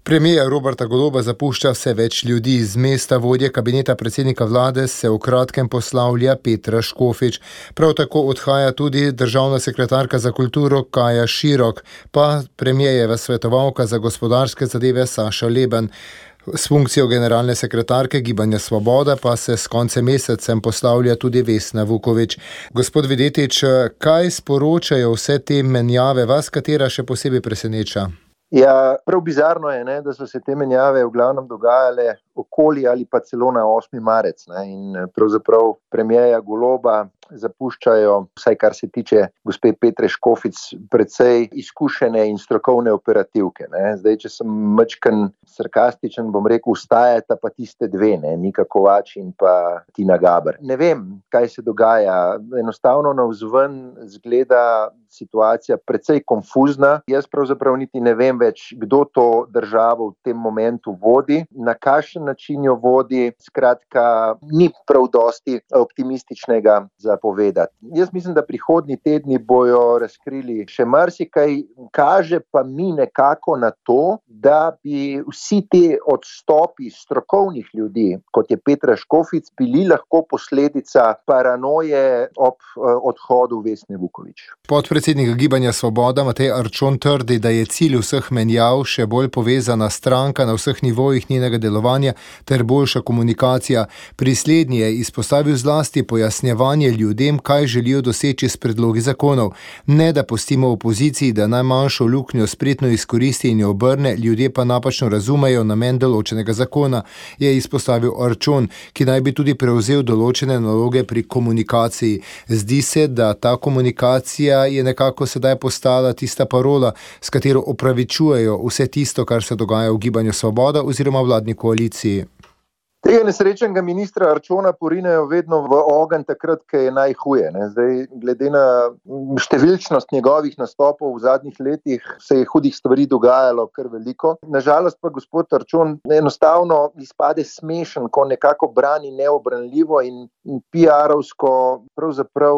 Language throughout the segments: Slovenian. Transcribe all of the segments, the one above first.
Premijer Roberta Goloba zapušča vse več ljudi. Z mesta vodje kabineta predsednika vlade se v kratkem poslavlja Petra Škofič. Prav tako odhaja tudi državna sekretarka za kulturo Kaja Širok, pa premijerjeva svetovalka za gospodarske zadeve Saša Leben. S funkcijo generalne sekretarke Gibanja Svoboda pa se s koncem mesecem poslavlja tudi Vesna Vuković. Gospod Videtič, kaj sporočajo vse te menjave, vas katera še posebej preseneča? Ja, prav bizarno je, da so se te menjave v glavnem dogajale okoli ali pa celo na 8. marec. In pravzaprav premijerja Goloba zapuščajo, vsaj kar se tiče gospe Petre Škofić, precej izkušene in strokovne operativke. Zdaj, če sem majčken sarkastičen, bom rekel, vstajata pa tiste dve, Nika Kovač in pa Tina Gaber. Ne vem, kaj se dogaja. Enostavno navzven zgleda situacija precej konfuzna. Jaz pravzaprav niti ne vem več, kdo to državo v tem momentu vodi, na kakšen način jo vodi. Skratka, ni prav dosti optimističnega za povedati. Jaz mislim, da prihodnji tedni bojo razkrili še marsikaj, kaže pa mi nekako na to, da bi vsi te odstopi strokovnih ljudi, kot je Petra Škofić, bili lahko posledica paranoje ob odhodu Vesne Vuković. Podpredsednik Gibanja Svoboda Matej Arčon trdi, da je cilj vseh menjav še bolj povezana stranka na vseh nivojih njenega delovanja ter boljša komunikacija. Pri slednji je izpostavil zlasti pojasnjevanje ljudem, kaj želijo doseči s predlogi zakonov. Ne da pustimo opoziciji, da najmanjšo luknjo spretno izkoristi in jo obrne, ljudje pa napačno razumejo namen določenega zakona, je izpostavil Arčon, ki naj bi tudi prevzel določene naloge pri komunikaciji. Zdi se, da ta komunikacija je nekako sedaj postala tista parola, s katero opravičujejo vse tisto, kar se dogaja v Gibanju Svoboda oziroma vladni koaliciji. Tega nesrečnega ministra Arčona porinejo vedno v ogenj takrat, ko je najhuje. Zdaj, glede na številčnost njegovih nastopov v zadnjih letih, se je hudih stvari dogajalo kar veliko. Nažalost pa gospod Arčon enostavno izpade smešen, ko nekako brani neobranljivo in PR-ovsko pravzaprav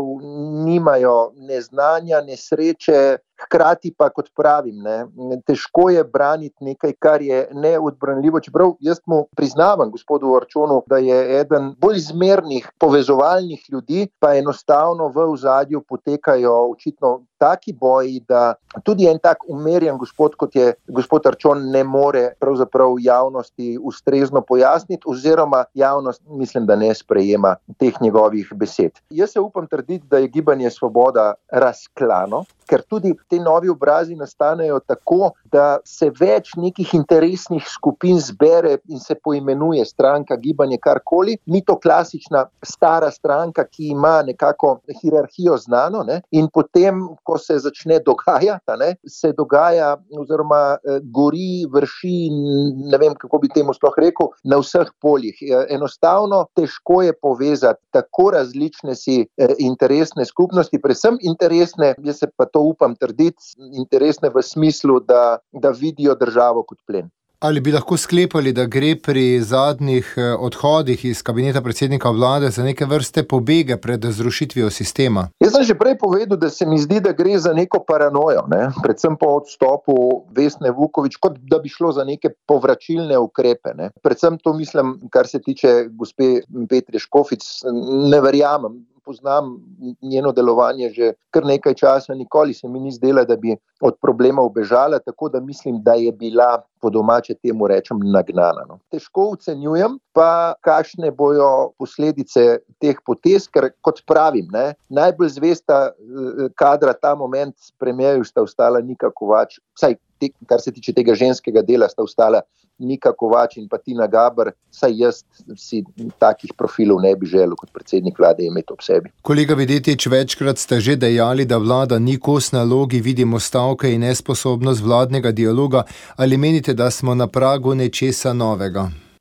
nimajo ne znanja, ne sreče. Hkrati pa, kot pravim, težko je braniti nekaj, kar je neodbranljivo, čeprav jaz mu priznavam, gospodu Arčonu, da je eden bolj zmernih povezovalnih ljudi, pa enostavno v ozadju potekajo očitno taki boji, da tudi en tak umerjen gospod, kot je gospod Arčon, ne more pravzaprav javnosti ustrezno pojasniti, oziroma javnost mislim, da ne sprejema teh njegovih besed. Jaz se upam trditi, da je Gibanje Svoboda razklano, ker tudi te novi obrazi nastanejo tako, da se več nekih interesnih skupin zbere in se poimenuje stranka, gibanje, karkoli. Ni to klasična stara stranka, ki ima nekako hierarhijo znano, in potem, ko se začne dogajati, se dogaja oziroma gori, vrši, ne vem, kako bi temu sploh rekel, na vseh poljih. Enostavno težko je povezati tako različne si interesne skupnosti, predvsem interesne, jaz se pa to upam trditi, interesne v smislu, da vidijo državo kot plen. Ali bi lahko sklepali, da gre pri zadnjih odhodih iz kabineta predsednika vlade za neke vrste pobege pred zrušitvijo sistema? Jaz sem že prej povedal, da se mi zdi, da gre za neko paranojo, predvsem po odstopu Vesne Vuković, kot da bi šlo za neke povračilne ukrepe. Predvsem to mislim, kar se tiče gospe Petre Škofić, ne verjamem. Poznam njeno delovanje že kar nekaj časa, nikoli se mi ni zdela, da bi od problema ubežala, tako da mislim, da je bila, po domače temu rečem, nagnana. Težko ocenjujem pa, kakšne bojo posledice teh potez, ker kot pravim, najbolj zvesta kadra ta moment premierju sta ostala Nika Kovač, vsaj kar se tiče tega ženskega dela, sta ostala Nika Kovač in pa Tina Gaber, saj jaz si takih profilov ne bi želel kot predsednik vlade imeti ob sebi. Kolega Videtič, večkrat ste že dejali, da vlada ni kos nalogi, vidimo stavke in nesposobnost vladnega dialoga. Ali menite, da smo na pragu nečesa novega?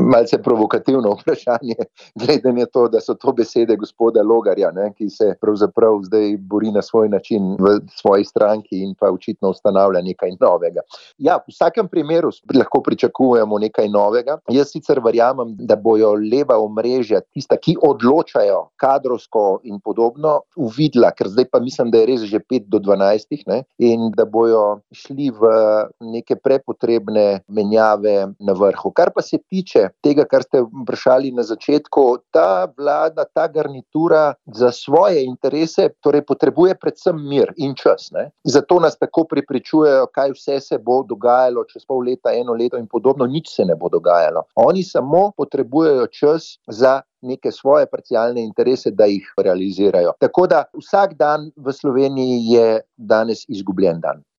malce provokativno vprašanje, glede na to, da so to besede gospoda Logarja, ne, ki se pravzaprav zdaj bori na svoj način v svoji stranki in pa očitno ustanavlja nekaj novega. Ja, v vsakem primeru lahko pričakujemo nekaj novega. Jaz sicer verjamem, da bojo leva omrežja, tista, ki odločajo kadrovsko in podobno, uvidela, ker zdaj pa mislim, da je res že 5 do 12, ne, in da bojo šli v neke prepotrebne menjave na vrhu. Kar pa se tiče tega, kar ste vprašali na začetku, ta vlada, ta garnitura za svoje interese torej potrebuje predvsem mir in čas. Ne. Zato nas tako prepričujejo, kaj vse se bo dogajalo čez pol leta, 1 leto in podobno, nič se ne bo dogajalo. Oni samo potrebujejo čas za neke svoje parcialne interese, da jih realizirajo. Tako da vsak dan v Sloveniji je danes izgubljen dan.